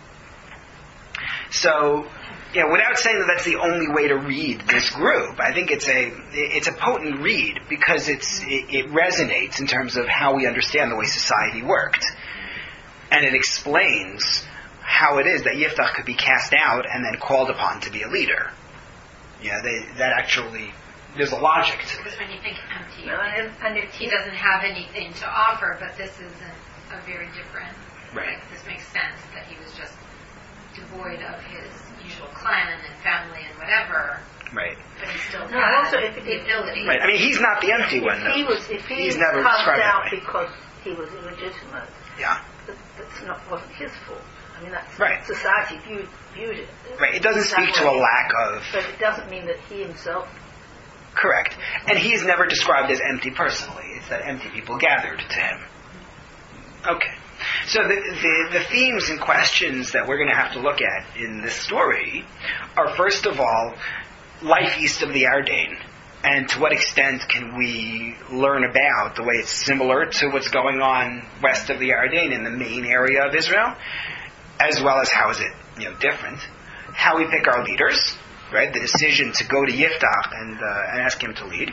Speaker 1: So, you know, without saying that that's the only way to read this group, I think it's a it's a potent read because it's it, it resonates in terms of how we understand the way society worked, and it explains how it is that Yiftach could be cast out and then called upon to be a leader. Yeah, they, that actually, there's a logic to it.
Speaker 6: Because when you think empty,
Speaker 3: No, and, and if
Speaker 6: he doesn't have anything to offer, but this isn't a very different.
Speaker 1: Right.
Speaker 6: Like, this makes sense that he was just devoid of his usual clan and family and whatever,
Speaker 1: Right.
Speaker 6: but he still
Speaker 3: No,
Speaker 6: had
Speaker 3: also if-
Speaker 6: the
Speaker 3: if-
Speaker 6: ability.
Speaker 1: Right. I mean, he's not the empty
Speaker 3: if
Speaker 1: one,
Speaker 3: he
Speaker 1: though.
Speaker 3: was, if he
Speaker 1: He's
Speaker 3: was
Speaker 1: never
Speaker 3: cast
Speaker 1: described that
Speaker 3: out
Speaker 1: way.
Speaker 3: because he was illegitimate,
Speaker 1: Yeah.
Speaker 3: that, that's not wasn't his fault. I mean, that's
Speaker 1: Right.
Speaker 3: society viewed viewed it.
Speaker 1: Right. It doesn't
Speaker 3: that
Speaker 1: speak to a
Speaker 3: way.
Speaker 1: lack of...
Speaker 3: But it doesn't mean that he himself.
Speaker 1: Correct. And he's never described as empty personally. It's that empty people gathered to him. Okay. So the, the, the themes and questions that we're going to have to look at in this story are, first of all, life east of the Ardain. And to what extent can we learn about the way it's similar to what's going on west of the Ardain in the main area of Israel, as well as how is it, you know, different. How we pick our leaders, right? The decision to go to Yiftach and, uh, and ask him to lead.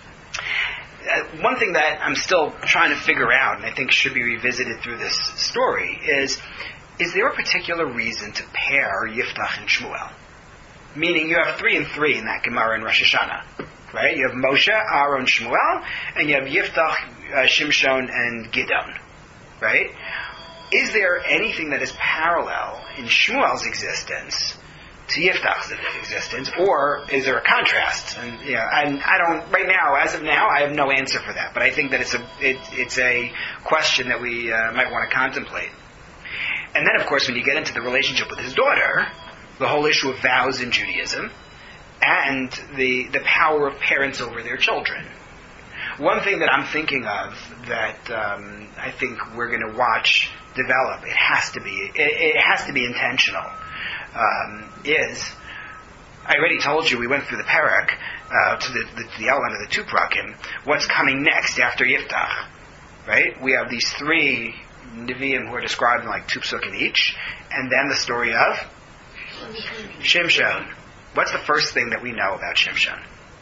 Speaker 1: Uh, one thing that I'm still trying to figure out, and I think should be revisited through this story, is is there a particular reason to pair Yiftach and Shmuel? Meaning you have three and three in that Gemara in Rosh Hashanah, right? You have Moshe, Aaron, Shmuel, and you have Yiftach, uh, Shimshon, and Gidon, right? Is there anything that is parallel in Shmuel's existence to Yiftach's existence, or is there a contrast? And yeah, and I don't right now, as of now, I have no answer for that. But I think that it's a it, it's a question that we uh, might want to contemplate. And then, of course, when you get into the relationship with his daughter, the whole issue of vows in Judaism, and the the power of parents over their children. One thing that I'm thinking of that um, I think we're going to watch develop, it has to be it, it has to be intentional. Um, is I already told you we went through the parak uh, to the, the, the outline of the two prakim. What's coming next after Yiftach? Right? We have these three Nevi'im who are described in like two psukim each, and then the story of Shimshon. What's the first thing that we know about Shimshon?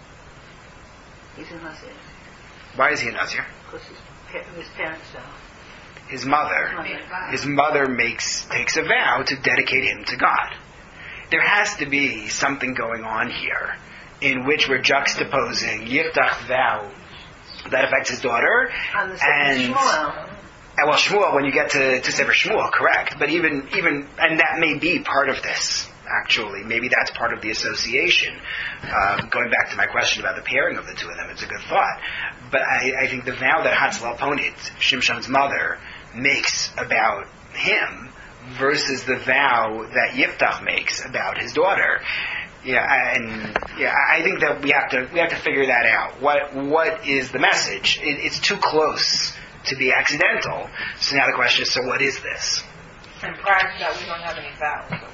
Speaker 3: He's a Nazir.
Speaker 1: Why is he a Nazir?
Speaker 3: Because his, pa- his parents are.
Speaker 1: His mother. His mother makes takes a vow to dedicate him to God. There has to be something going on here in which we're juxtaposing Yiftach's vow that affects his daughter
Speaker 3: And the
Speaker 1: and
Speaker 3: Shmuel.
Speaker 1: and well, Shmuel, when you get to, to Sefer Shmuel, correct. But even, even, and that may be part of this, actually. Maybe that's part of the association. Um, going back to my question about the pairing of the two of them, it's a good thought. But I, I think the vow that Hatzal Ponit, Shimshon's mother, makes about him versus the vow that Yiftach makes about his daughter. Yeah, and yeah, I think that we have to we have to figure that out. What what is the message? It, it's too close to be accidental. So now the question is, so what is this?
Speaker 4: And prior to that, we don't have any vows. So we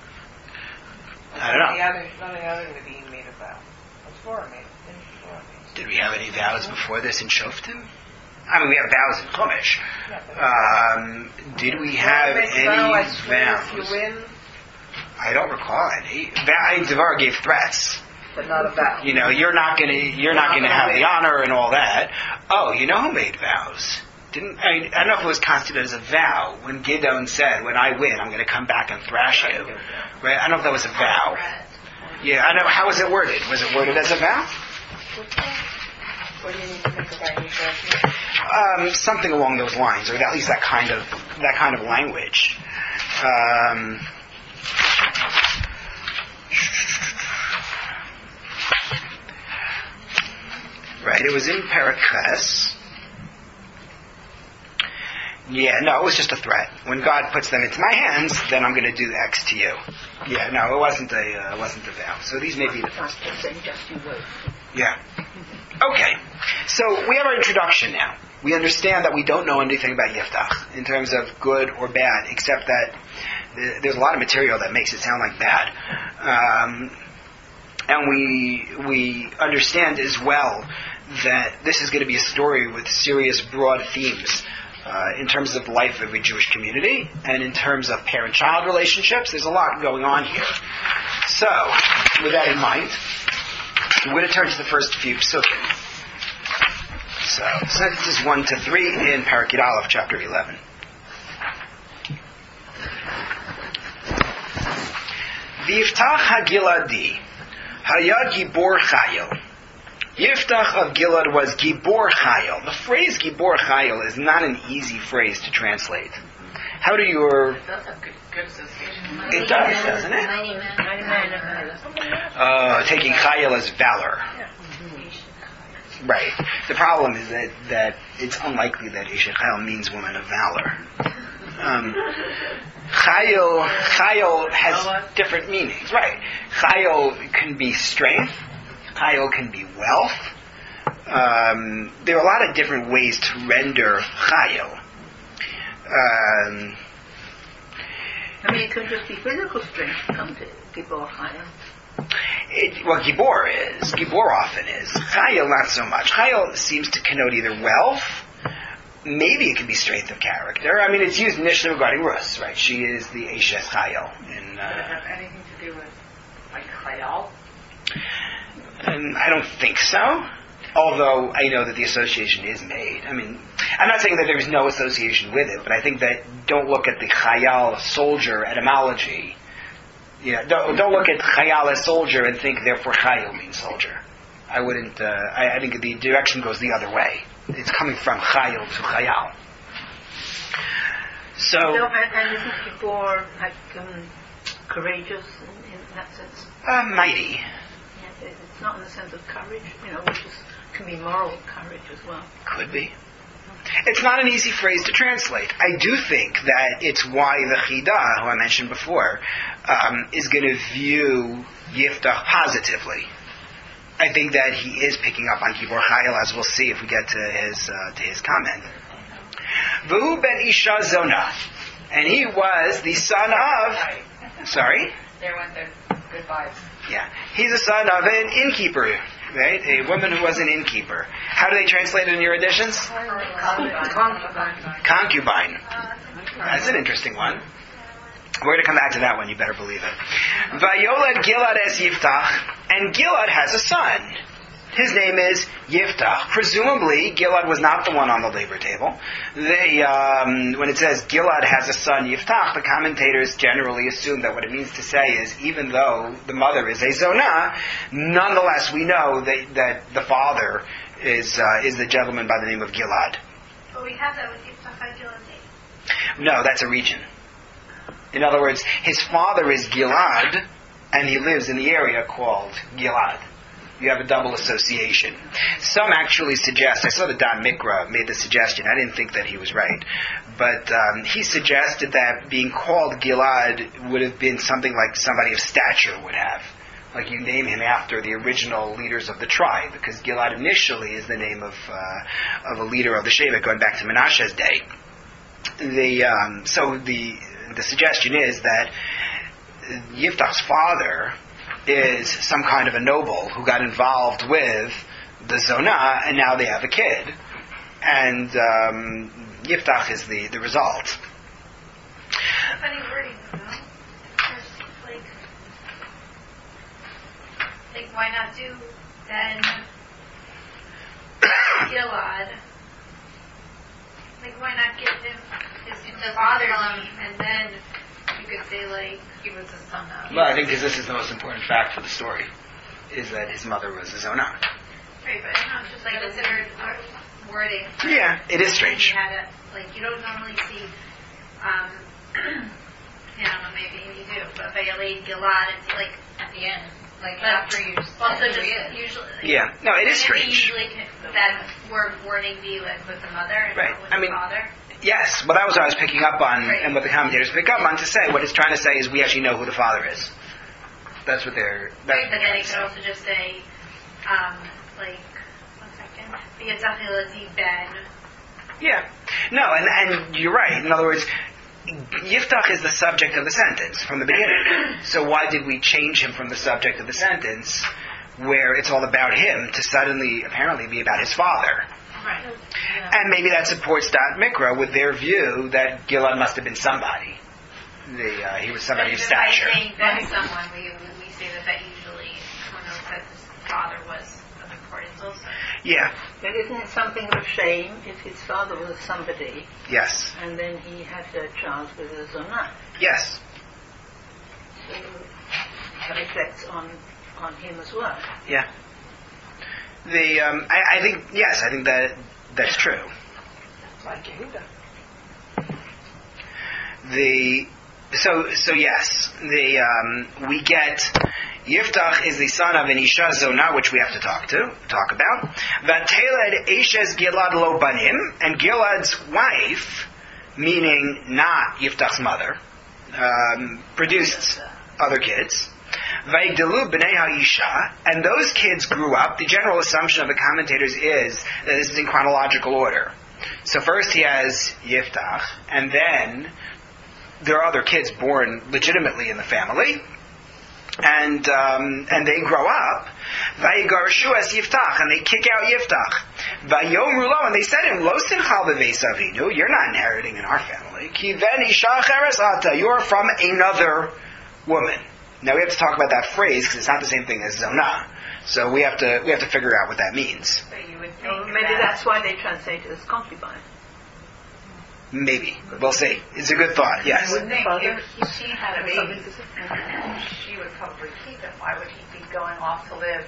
Speaker 4: can.
Speaker 1: I don't know.
Speaker 4: The other, none of the other Nevi'im made a vow. Torah made. Didn't Torah made?
Speaker 1: Did we have any vows before this in Shoftim? I mean, we have vows in Chumash.
Speaker 4: Yeah, but-
Speaker 1: Um, did we have
Speaker 4: Make a
Speaker 1: any
Speaker 4: vow, I swear if
Speaker 1: vows?
Speaker 4: you win,
Speaker 1: I don't recall any. Va- Devar gave threats.
Speaker 4: but not a vow.
Speaker 1: You know, you're not gonna, you're not gonna have the honor and all that. Oh, you know who made vows? Didn't I? Mean, I don't know if it was constituted as a vow when Gidon said, "When I win, I'm going to come back and thrash you." Right? I don't know if that was a vow. Yeah, I know. How was it worded? Was it worded as a vow?
Speaker 4: What do you need to think about your judgment?
Speaker 1: Um, something along those lines, or at least that kind of that kind of language. Um, right, it was in Parakles. Yeah, no, it was just a threat. When God puts them into my hands, then I'm going to do X to you. Yeah, no, it wasn't a uh, it wasn't a vow. So these may be the first.
Speaker 3: Just you wait.
Speaker 1: Yeah. Okay. So we have our introduction now. We understand that we don't know anything about Yiftach in terms of good or bad, except that there's a lot of material that makes it sound like bad. Um, and we we understand as well that this is going to be a story with serious, broad themes uh, in terms of the life of a Jewish community and in terms of parent-child relationships. There's a lot going on here. So, with that in mind, we're going to turn to the first few psukim. So, sentences one to three in Parakid Aleph, chapter eleven. V'yiftach ha-Giladi haya gibor chayil. Yiftach of Gilad was Gibor Chayil. The phrase Gibor Chayil is not an easy phrase to translate. How do your...
Speaker 2: It does have good, good association.
Speaker 1: It does, doesn't it?
Speaker 6: Mighty man.
Speaker 1: Uh, taking Chayil as valor. Right. The problem is that, that it's unlikely that Eshet Chayil means woman of valor. Um, Chayil, Chayil has different meanings. Right. Chayil can be strength. Chayil can be wealth. Um, there are a lot of different ways to render Chayil. Um,
Speaker 3: I mean, it could just be physical strength to come to Gibor Chayil.
Speaker 1: It, well, Gibor is. Gibor often is. Chayil, not so much. Chayil seems to connote either wealth, maybe it can be strength of character. I mean, it's used initially regarding Rus, right? She is the Eshes Chayil. In, uh,
Speaker 2: Does it have anything to do with, like, Chayal?
Speaker 1: And I don't think so. Although I know that the association is made. I mean, I'm not saying that there is no association with it, but I think that don't look at the Chayal soldier etymology. Yeah, don't, don't look at Chayal as soldier and think therefore Chayil means soldier. I wouldn't. Uh, I, I think the direction goes the other way. It's coming from Chayil to Chayal. So.
Speaker 3: No, and, and isn't Gibor like um, courageous in, in that sense?
Speaker 1: Uh, mighty.
Speaker 3: Yeah, it's not in the sense of courage, you know, which is, can be moral courage as well.
Speaker 1: Could be. It's not an easy phrase to translate. I do think that it's why the Chida, who I mentioned before, um, is going to view Yiftach positively. I think that he is picking up on Gibor Chayil, as we'll see if we get to his uh, to his comment. V'hu ben Isha Zona, and he was the son of. Sorry.
Speaker 2: There went the good vibes.
Speaker 1: Yeah, he's the son of an innkeeper, right? A woman who was an innkeeper. How do they translate it in your editions?
Speaker 3: Concubine.
Speaker 1: Concubine. That's an interesting one. We're going to come back to that one, you better believe it. Vayolad Gilad es Yiftach, and Gilad has a son. His name is Yiftach. Presumably, Gilad was not the one on the labor table. They, um, when it says Gilad has a son, Yiftach, the commentators generally assume that what it means to say is, even though the mother is a Zonah, nonetheless we know that, that the father is uh, is the gentleman by the name of Gilad.
Speaker 6: But we have that with Yiftach Gilad.
Speaker 1: No, that's a region. In other words, his father is Gilad, and he lives in the area called Gilad. You have a double association. Some actually suggest, I saw that Don Mikra made the suggestion, I didn't think that he was right, but um, he suggested that being called Gilad would have been something like somebody of stature would have. Like you name him after the original leaders of the tribe, because Gilad initially is the name of uh, of a leader of the Shevet going back to Menashe's day. The, um, so the the suggestion is that Yiftach's father is some kind of a noble who got involved with the Zonah, and now they have a kid. And um, Yiftach is the, the result.
Speaker 6: Funny wording, you know? Like, like, why not do then Gilad? Like, why not give him his father's name, and then you could say, like, he was a son of.
Speaker 1: Well, I think because this is the most important fact for the story, is that his mother was a Zonah.
Speaker 6: Right, but it's not just like a weird wording.
Speaker 1: Yeah, it is strange.
Speaker 6: You had a, like, you don't normally see, um, I don't know, maybe you do, but Vayolad Gilad, it's like at the end. Like, but after you also just usually. Like,
Speaker 1: yeah, no, it is strange.
Speaker 6: Usually that word wording be like with the mother and
Speaker 1: right.
Speaker 6: not with
Speaker 1: I
Speaker 6: the
Speaker 1: mean,
Speaker 6: father.
Speaker 1: Yes, well, that was what I was picking up on,
Speaker 6: right.
Speaker 1: And what the commentators pick up on to say. What it's trying to say is we actually know who the father is. That's what they're. That's
Speaker 6: Right, but then it could also just say, um, like, one second, V'yitzach Gilad Ben.
Speaker 1: Yeah, no, and and you're right. In other words, Yiftach is the subject of the sentence from the beginning. So why did we change him from the subject of the sentence where it's all about him, to suddenly apparently be about his father.
Speaker 6: Right.
Speaker 1: And maybe that supports Da'at Mikra with their view that Gilad must have been somebody. The, uh, he was somebody of stature.
Speaker 6: By saying that someone, we, we say that that usually, when it says his father was of importance also.
Speaker 1: Yeah.
Speaker 3: But isn't it something of a shame if his father was somebody
Speaker 1: Yes.
Speaker 3: and then he had a child with a zonah?
Speaker 1: Yes.
Speaker 3: So that reflects on, on him as well.
Speaker 1: Yeah. The um, I, I think yes, I think that that's true.
Speaker 4: Like Yehuda.
Speaker 1: The so so yes, the um, we get Yiftach is the son of an Isha Zonah, which we have to talk to talk about. Vateled Eshes Gilad lo banim, and Gilad's wife, meaning not Yiftach's mother, um, produced other kids. Vayigdalu b'nei ha'isha, and those kids grew up. The general assumption of the commentators is that this is in chronological order. So first he has Yiftach, and then there are other kids born legitimately in the family, and um, and they grow up. Vayigarshu es Yiftach, and they kick out Yiftach. Vayomru lo, and they said to him, Lo sinchal b'veis avinu, you're not inheriting in our family. Ki ven isha cheres ata, you're from another woman. Now we have to talk about that phrase because it's not the same thing as zonah. So we have to we have to figure out what that means.
Speaker 2: So you would think
Speaker 3: Or maybe
Speaker 2: that
Speaker 3: that's why they translate it as concubine.
Speaker 1: Maybe. We'll see. It's a good thought, yes.
Speaker 2: I would think
Speaker 3: Father-
Speaker 2: if she had a baby, she would probably keep him. Why would he be going off to live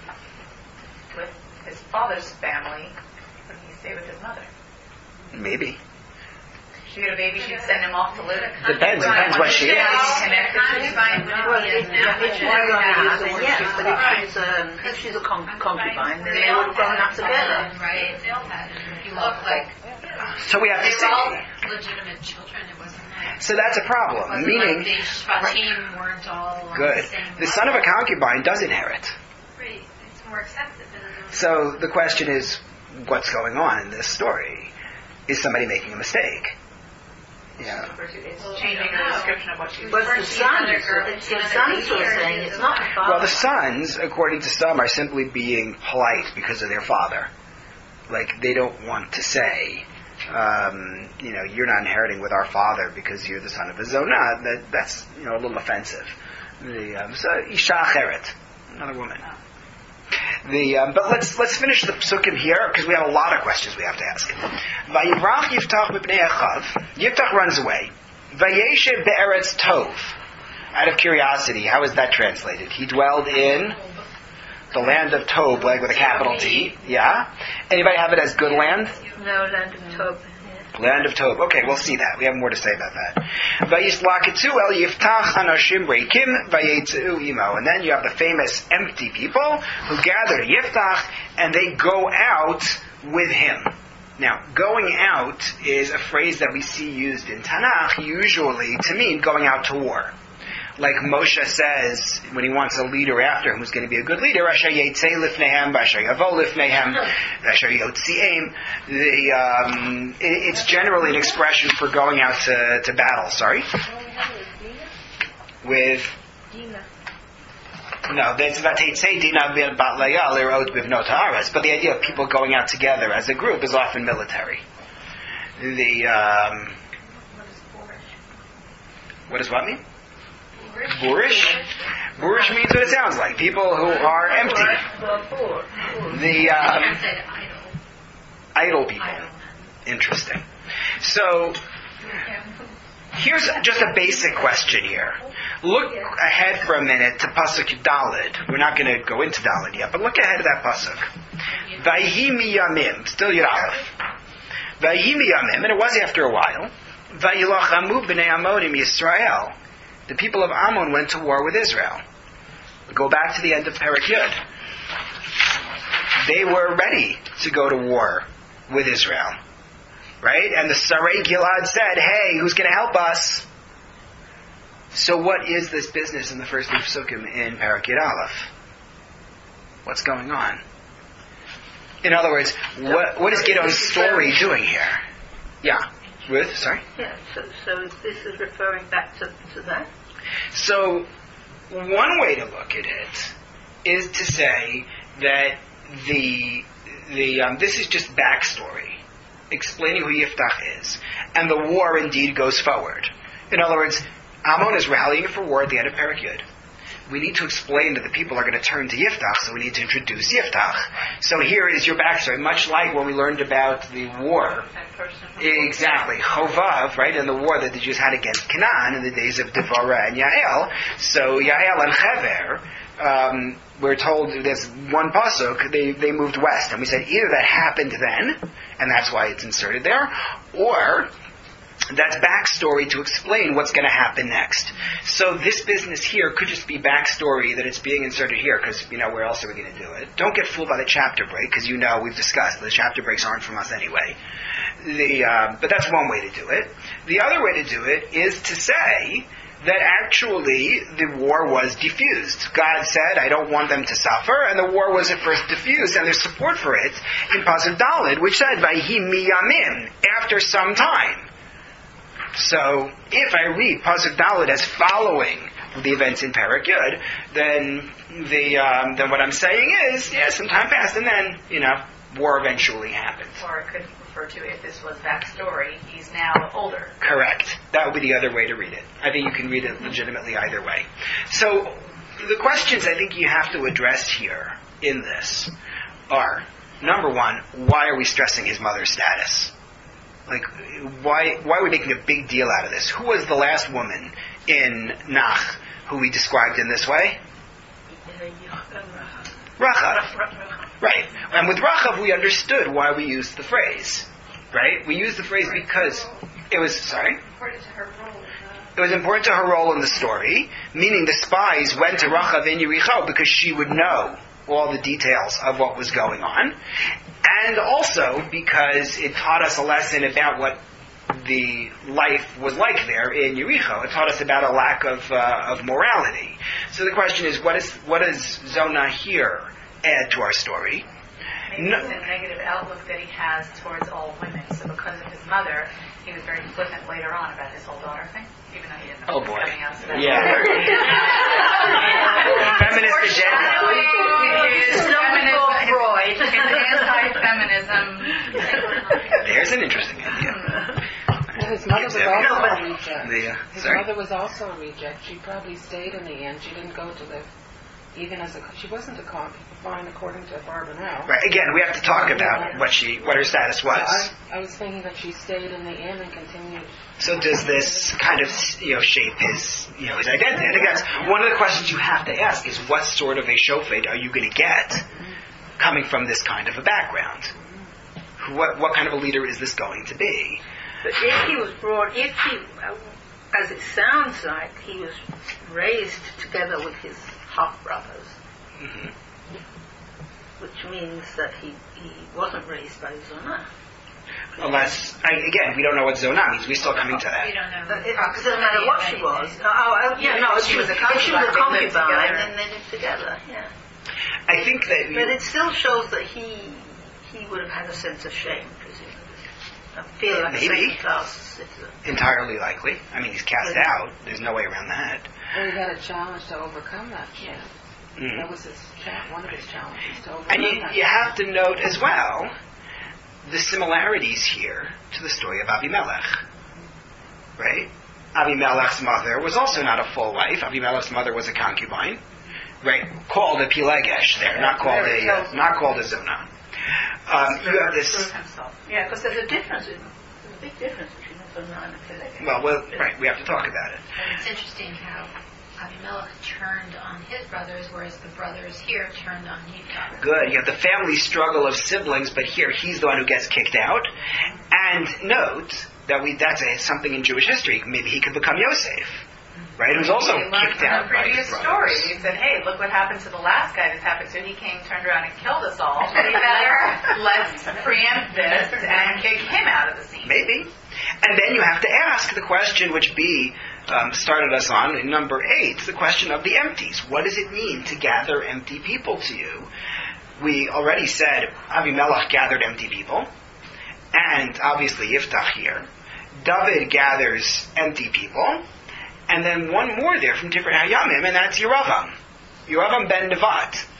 Speaker 2: with his father's family when he stayed with his mother?
Speaker 1: Maybe.
Speaker 2: She had a baby, she'd send him off to live.
Speaker 1: Depends. Depends what she is.
Speaker 2: Connected to his
Speaker 6: Concubine
Speaker 2: family.
Speaker 3: Well,
Speaker 6: wouldn't
Speaker 3: if,
Speaker 6: be as
Speaker 3: if she's
Speaker 6: now.
Speaker 3: a zonah, then yes, but if
Speaker 6: Right.
Speaker 3: she's, um, if she's a con- concubine, then
Speaker 6: They
Speaker 3: they
Speaker 6: all
Speaker 3: would have grown up together.
Speaker 6: Right, they all had it. If you look like,
Speaker 1: So we have
Speaker 6: they
Speaker 1: to
Speaker 6: were all
Speaker 1: see.
Speaker 6: legitimate children. It wasn't like,
Speaker 1: So that's a
Speaker 6: it
Speaker 1: problem.
Speaker 6: wasn't
Speaker 1: Meaning,
Speaker 6: like they Shvatim weren't all on
Speaker 1: good.
Speaker 6: the same
Speaker 1: The son of a
Speaker 6: level.
Speaker 1: concubine does inherit.
Speaker 6: Right, it's more accepted than it was.
Speaker 1: So the question is, what's going on in this story? Is somebody making a mistake? Yeah.
Speaker 2: It's changing the description of what she's
Speaker 3: But the
Speaker 6: First, the
Speaker 3: sons,
Speaker 6: other girl,
Speaker 3: it's
Speaker 6: the
Speaker 3: the
Speaker 6: other
Speaker 3: sons who are
Speaker 6: baby,
Speaker 3: saying
Speaker 6: or
Speaker 3: it's
Speaker 6: the
Speaker 3: not the
Speaker 6: mother?
Speaker 3: father.
Speaker 1: Well, the sons, according to some, are simply being polite because of their father. Like, they don't want to say, um, you know, you're not inheriting with our father because you're the son of a zonah. That, that's, you know, a little offensive. The, um, so, Isha Acheret, another woman. The, um, but let's let's finish the psukim here because we have a lot of questions we have to ask. Vayivrach Yiftach b'pnei Achav. Yiftach runs away. Vayeshev be'eretz Tov. Out of curiosity, how is that translated? He dwelled in the land of Tob, like with a capital T. Yeah. Anybody have it as good land?
Speaker 3: No, land of Tob.
Speaker 1: Land of Tob. Okay, we'll see that. We have more to say about that. Vayislaketzu el Yiftach anashim reikim vayetzu imo. And then you have the famous empty people who gather to Yiftach and they go out with him. Now, going out is a phrase that we see used in Tanakh usually to mean going out to war. Like Moshe says when he wants a leader after him who's going to be a good leader, Asher Yetzei Lifnehem, Asher Yavo Lifnehem, Asher Yotziim. The um, it, it's generally an expression for going out to, to battle. Sorry, with no, that's about Yetzei Dina Bat Leah Lirot Bivnot Haaretz. But the idea of people going out together as a group is often military. The um, what does what mean? Boorish? Boorish means what it sounds like. People who are empty. The um,
Speaker 6: I said idle.
Speaker 1: idle people.
Speaker 6: Idle.
Speaker 1: Interesting. So, here's just a basic question here. Look ahead for a minute to Pasuk Daled. We're not going to go into Daled yet, but look ahead to that Pasuk. Vayhi miyamim, still Yud Aleph. Vayhi miyamim, and it was after a while. Vayilachamu b'nei Amonim Yisrael. The people of Ammon went to war with Israel. Go back to the end of Perek Yud. They were ready to go to war with Israel. Right? And the Sarei Gilad said, hey, who's going to help us? So what is this business in the first two Psukim in Perek Yud Aleph? What's going on? In other words, what, what is Gideon's story doing here? Yeah. Ruth, sorry?
Speaker 3: Yeah, so, so this is referring back to, to that?
Speaker 1: So, one way to look at it is to say that the the um, this is just backstory, explaining who Yiftach is, and the war indeed goes forward. In other words, Ammon is rallying for war at the end of Perek Yud. We need to explain that the people are going to turn to Yiftach, so we need to introduce Yiftach. So here is your backstory, much like when we learned about the war. Exactly. Chovav, right, in the war that the Jews had against Canaan in the days of Devorah and Yael. So Yael and Hever, um, we're told there's one pasuk, they, they moved west. And we said either that happened then, and that's why it's inserted there, or that's backstory to explain what's going to happen next. So this business here could just be backstory that it's being inserted here, because, you know, where else are we going to do it? Don't get fooled by the chapter break, because you know, we've discussed, the chapter breaks aren't from us anyway. The, uh, but that's one way to do it. The other way to do it is to say that actually the war was diffused. God said, I don't want them to suffer, and the war was at first diffused, and there's support for it in Pasuk Daled, which said, Vayhi miyamim, after some time. So, if I read Pasuk Daled as following the events in Perek Yud, then the um, then what I'm saying is, yeah, some time passed, and then, you know, war eventually happened.
Speaker 2: Or it could refer to, if this was backstory, he's now older.
Speaker 1: Correct. That would be the other way to read it. I think you can read it legitimately either way. So, the questions I think you have to address here in this are, number one, why are we stressing his mother's status? Like, why why are we making a big deal out of this? Who was the last woman in Nach who we described in this way? Rachav. Right. And with Rachav we understood why we used the phrase. Right? We used the phrase because it was, sorry? It was important to her role in the story, meaning the spies went to Rachav in Yericho because she would know all the details of what was going on. And also because it taught us a lesson about what the life was like there in Yericho. It taught us about a lack of uh, of morality. So the question is, what is what does Zonah here add to our story?
Speaker 2: Maybe
Speaker 1: No.
Speaker 2: it's a negative outlook that he has towards all women. So because of his mother, he was very flippant later on about his whole daughter thing, even though he didn't know
Speaker 1: Oh
Speaker 2: what
Speaker 1: boy.
Speaker 2: was coming out. So that's
Speaker 1: Yeah. Feminist agenda.
Speaker 2: Freud. Anti-feminism.
Speaker 1: There's an interesting idea.
Speaker 5: Well, his mother was also a reject.
Speaker 1: The, uh,
Speaker 5: His
Speaker 1: sorry?
Speaker 5: mother was also a reject. She probably stayed in the end. She didn't go to live, even as a, she wasn't a concubine according to Barbanel.
Speaker 1: Right. Again, we have to talk about what she, what her status was.
Speaker 5: I, I was thinking that she stayed in the inn and continued.
Speaker 1: So does this kind of, you know, shape his, you know, his identity? I think that's one of the questions you have to ask is what sort of a shofet are you going to get coming from this kind of a background? What what kind of a leader is this going to be?
Speaker 3: But if he was brought, if he, uh, as it sounds like, he was raised together with his half-brothers,
Speaker 1: Mm-hmm.
Speaker 3: which means that he, he wasn't raised by Zonah.
Speaker 1: Unless, I, again, we don't know what Zonah means. We're still coming to that.
Speaker 6: We don't know.
Speaker 3: But it doesn't matter what she was. Oh, oh, yeah, no, if she was a concubine, if she was a concubine, then they lived together. Yeah.
Speaker 1: I think that...
Speaker 3: But it still shows that he he would have had a sense of shame, presumably. I feel like
Speaker 1: Maybe.
Speaker 3: a second-class citizen.
Speaker 1: Entirely likely. I mean, he's cast out. There's no way around that.
Speaker 5: Well, he had a challenge to overcome that shame.
Speaker 1: Mm.
Speaker 5: That was his cha- one of his challenges to overcome
Speaker 1: And you,
Speaker 5: that.
Speaker 1: you have to note as well the similarities here to the story of Avimelech. Right? Avimelech's mother was also not a full wife. Avimelech's mother was a concubine. Right? Called a Pilegesh there, not called a uh, not called a Zonah. Um, you have this...
Speaker 3: Yeah, because there's a difference. In, there's a big difference between a Zonah and a Pilegesh.
Speaker 1: Well, well, right, we have to talk about it.
Speaker 6: And it's interesting how Abimelech turned on his brothers, whereas the brothers here turned on Yiftach.
Speaker 1: Good. You have the family struggle of siblings, but here he's the one who gets kicked out. And note that we that's a, something in Jewish history. Maybe he could become Yosef, right? Who's also
Speaker 2: We learned
Speaker 1: kicked
Speaker 2: from
Speaker 1: out
Speaker 2: the
Speaker 1: by
Speaker 2: previous
Speaker 1: his
Speaker 2: story.
Speaker 1: brothers.
Speaker 2: We said, hey, look what happened to the last guy this happened to. He came, turned around, and killed us all. We better let's preempt this and kick him out of the scene.
Speaker 1: Maybe. And then you have to ask the question which B um, started us on in number eight, the question of the empties. What does it mean to gather empty people to you? We already said Avimelech gathered empty people, and obviously Yiftach here. David gathers empty people, and then one more there from different Hayamim, and that's Yeravam. Yeravam ben Nevat.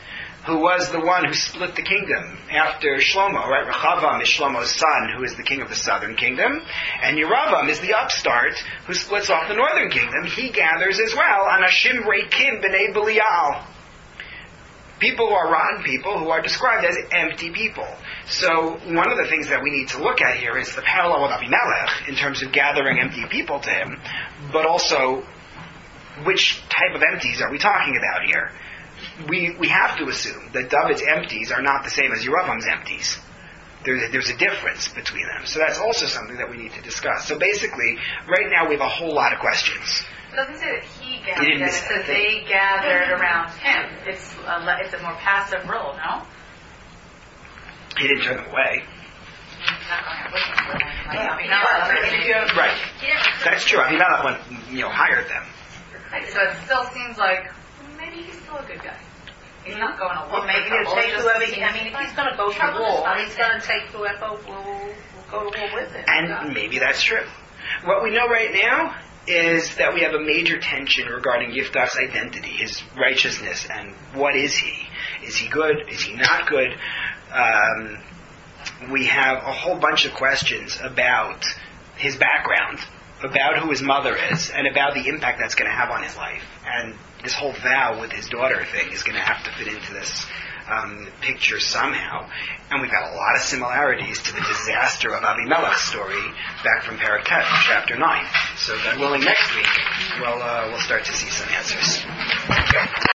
Speaker 1: who was the one who split the kingdom after Shlomo, right? Rechavam is Shlomo's son, who is the king of the southern kingdom, and Yeravam is the upstart who splits off the northern kingdom. He gathers as well Anashim Reikim B'nei Belial. People who are rotten people, who are described as empty people. So one of the things that we need to look at here is the parallel with Avimelech in terms of gathering empty people to him, but also which type of empties are we talking about here? We we have to assume that David's empties are not the same as Yeravam's empties. There, there's a difference between them. So that's also something that we need to discuss. So basically, right now we have a whole lot of questions.
Speaker 2: It doesn't say that he
Speaker 1: He
Speaker 2: gathered,
Speaker 1: didn't
Speaker 2: it
Speaker 1: miss
Speaker 2: says
Speaker 1: that.
Speaker 2: they gathered around him. It's a, le- it's a more passive role, no?
Speaker 1: He didn't turn them away.
Speaker 2: He's not going out with them. but, like,
Speaker 6: Yeah.
Speaker 2: I mean, not like, if you have-
Speaker 1: Right.
Speaker 6: He never
Speaker 1: That's true. Avimelech went, you know, hired them.
Speaker 2: So it still seems like maybe he's still a good guy. He's not going along.
Speaker 3: Well, maybe he'll take whoever, he- I mean, if he's going to go to
Speaker 2: Trouble
Speaker 3: war,
Speaker 2: is fine.
Speaker 3: he's going to take whoever will, will go to war with him.
Speaker 1: And maybe that's true. What we know right now is that we have a major tension regarding Yiftach's identity, his righteousness, and what is he? Is he good? Is he not good? Um, we have a whole bunch of questions about his background, about who his mother is, and about the impact that's going to have on his life. And this whole vow with his daughter thing is going to have to fit into this um, picture somehow. And we've got a lot of similarities to the disaster of Avimelech's story back from Perek Tet, chapter nine. So God willing, next week we'll uh, we'll start to see some answers.